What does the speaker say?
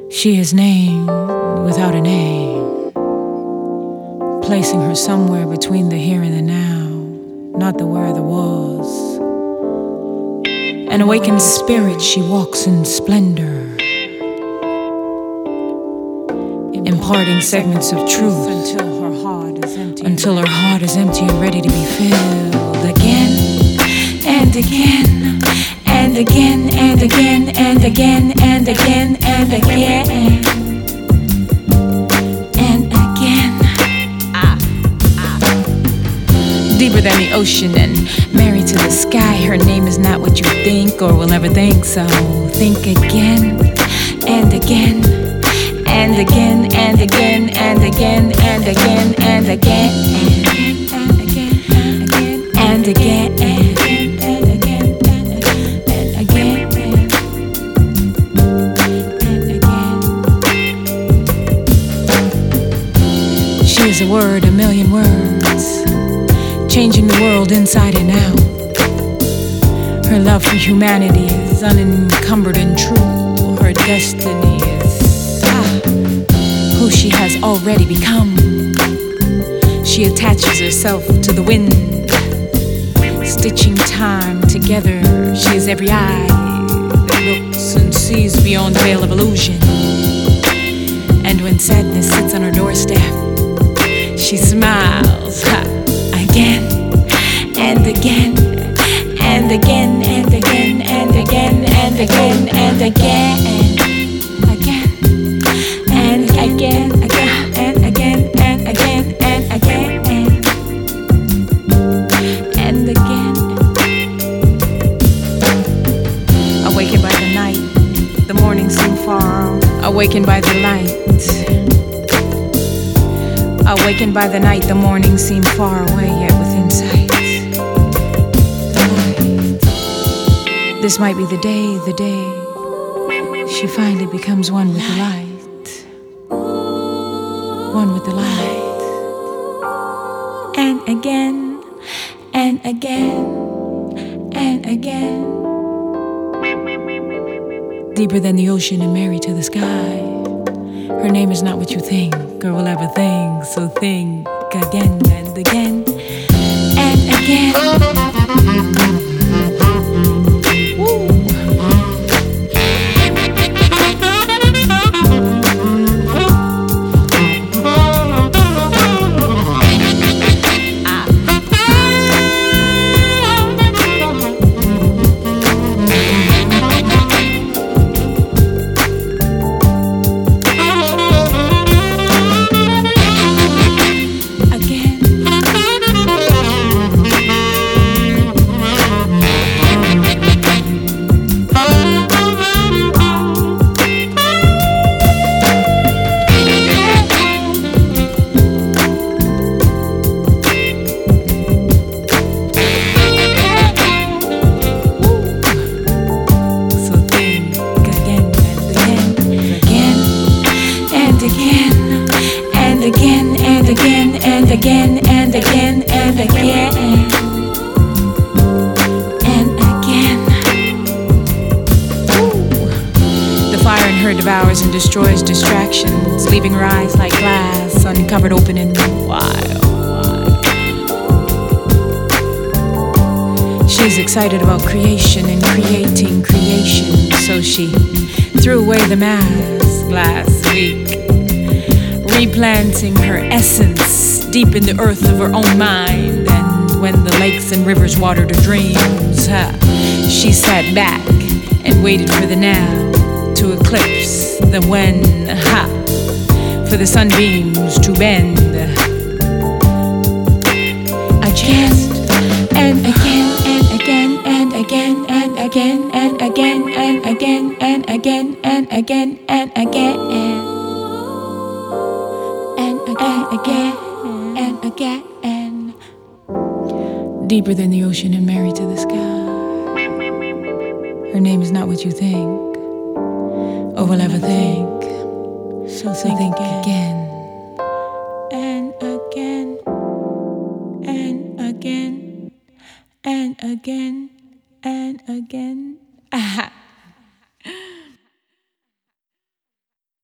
She is named without a name, placing her somewhere between the here and the now, not the where the was. An awakened spirit, she walks in splendor, imparting segments of truth until her heart is empty and ready to be filled again and again and again and again and again and again and again and again. Deeper than the ocean and married to the sky. Her name is not what you think or will ever think. So think again and again and again and again and again and again and again and again and again and again and again and again. She is a word, a million words, changing the world inside and out. Her love for humanity is unencumbered and true. Her destiny is who she has already become. She attaches herself to the wind, stitching time together. She is every eye that looks and sees beyond the veil of illusion. And when sadness sits on her doorstep, she smiles again and again and again and again and again and again and again and again and again and again and again and again and again. Awakened by the night, the morning seemed far. Awakened by the light. Awakened by the night, the morning seemed far away, yet within sight. This might be the day she finally becomes one with the light. One with the light. And again, and again, and again. Deeper than the ocean and married to the sky. Her name is not what you think or will ever think. So think again and again and again. Again and again and again and again. The fire in her devours and destroys distractions, leaving her eyes like glass, uncovered, open and wild. She's excited about creation and creating creation, so she threw away the mask last week, replanting her essence deep in the earth of her own mind. And when the lakes and rivers watered her dreams, she sat back and waited for the now to eclipse the when, for the sunbeams to bend again and again and again and again and again and again and again and again and again and again and again and again. Deeper than the ocean and married to the sky. Her name is not what you think or will ever think. So think again and again and again and again and again.